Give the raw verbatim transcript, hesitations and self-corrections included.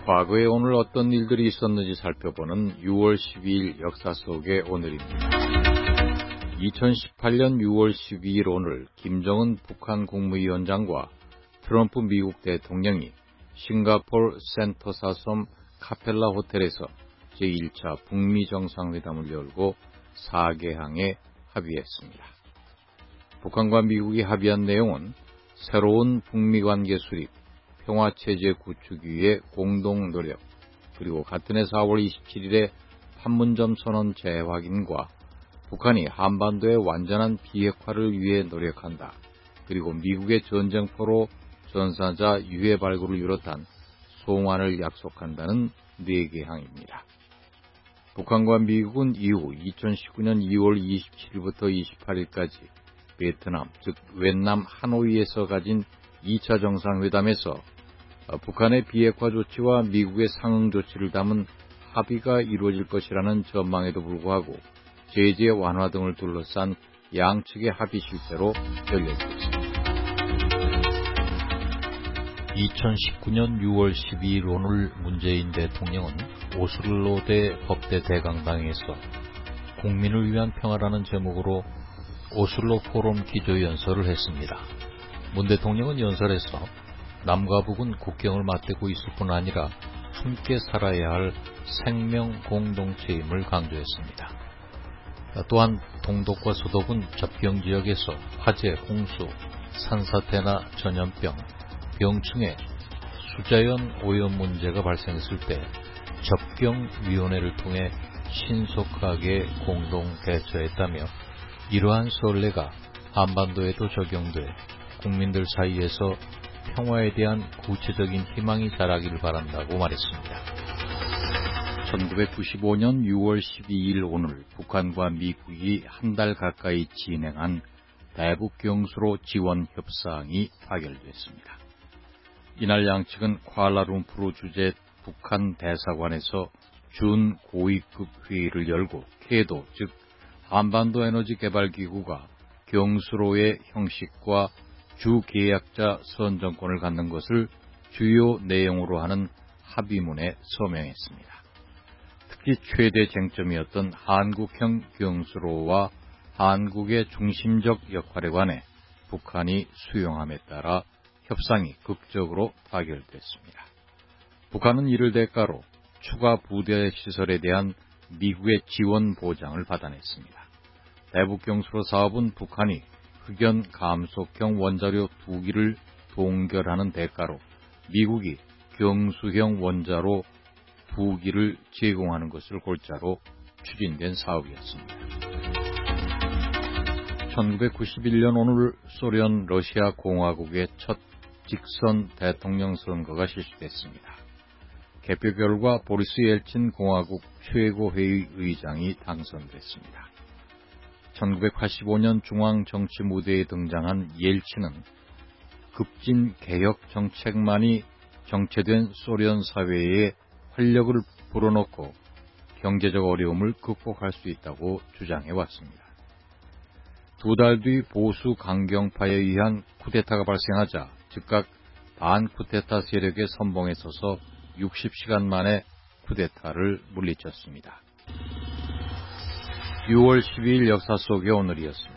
과거에 오늘 어떤 일들이 있었는지 살펴보는 유월 십이일 역사 속의 오늘입니다. 이천십팔 년 유월 십이일 오늘 김정은 북한 국무위원장과 트럼프 미국 대통령이 싱가포르 센토사 섬 카펠라 호텔에서 제일 차 북미 정상회담을 열고 사 개항에 합의했습니다. 북한과 미국이 합의한 내용은 새로운 북미 관계 수립, 평화체제 구축 위해 공동 노력, 그리고 같은 해 사월 이십칠일에 판문점 선언 재확인과 북한이 한반도의 완전한 비핵화를 위해 노력한다, 그리고 미국의 전쟁포로 전사자 유해 발굴을 비롯한 송환을 약속한다는 네 개항입니다. 북한과 미국은 이후 이천십구 년 이월 이십칠일부터 이십팔일까지 베트남, 즉 웬남 하노이에서 가진 이 차 정상회담에서 북한의 비핵화 조치와 미국의 상응 조치를 담은 합의가 이루어질 것이라는 전망에도 불구하고 제재 완화 등을 둘러싼 양측의 합의 실패로 열렸습니다. 이천십구 년 유월 십이일 오늘 문재인 대통령은 오슬로대 법대 대강당에서 국민을 위한 평화라는 제목으로 오슬로 포럼 기조연설을 했습니다. 문 대통령은 연설에서 남과 북은 국경을 맞대고 있을 뿐 아니라 함께 살아야 할 생명 공동체임을 강조했습니다. 또한 동독과 서독은 접경 지역에서 화재, 홍수, 산사태나 전염병, 병충해, 수자연 오염 문제가 발생했을 때 접경위원회를 통해 신속하게 공동 대처했다며 이러한 선례가 한반도에도 적용돼 국민들 사이에서 평화에 대한 구체적인 희망이 자라기를 바란다고 말했습니다. 천구백구십오 년 유월 십이일 오늘 북한과 미국이 한 달 가까이 진행한 대북 경수로 지원 협상이 타결됐습니다. 이날 양측은 쿠알라룸푸르 주재 북한 대사관에서 준 고위급 회의를 열고 케도, 즉 한반도 에너지 개발 기구가 경수로의 형식과 주 계약자 선정권을 갖는 것을 주요 내용으로 하는 합의문에 서명했습니다. 특히 최대 쟁점이었던 한국형 경수로와 한국의 중심적 역할에 관해 북한이 수용함에 따라 협상이 극적으로 타결됐습니다. 북한은 이를 대가로 추가 부대 시설에 대한 미국의 지원 보장을 받아냈습니다. 대북 경수로 사업은 북한이 흑연 감속형 원자료 두 기를 동결하는 대가로 미국이 경수형 원자로 두 기를 제공하는 것을 골자로 추진된 사업이었습니다. 천구백구십일 년 오늘 소련 러시아 공화국의 첫 직선 대통령 선거가 실시됐습니다. 개표 결과 보리스 옐친 공화국 최고회의 의장이 당선됐습니다. 천구백팔십오 년 중앙정치 무대에 등장한 옐친은 급진 개혁 정책만이 정체된 소련 사회에 활력을 불어넣고 경제적 어려움을 극복할 수 있다고 주장해왔습니다. 두 달 뒤 보수 강경파에 의한 쿠데타가 발생하자 즉각 반쿠데타 세력의 선봉에 서서 육십 시간 만에 쿠데타를 물리쳤습니다. 유월 십이일 역사 속의 오늘이었습니다.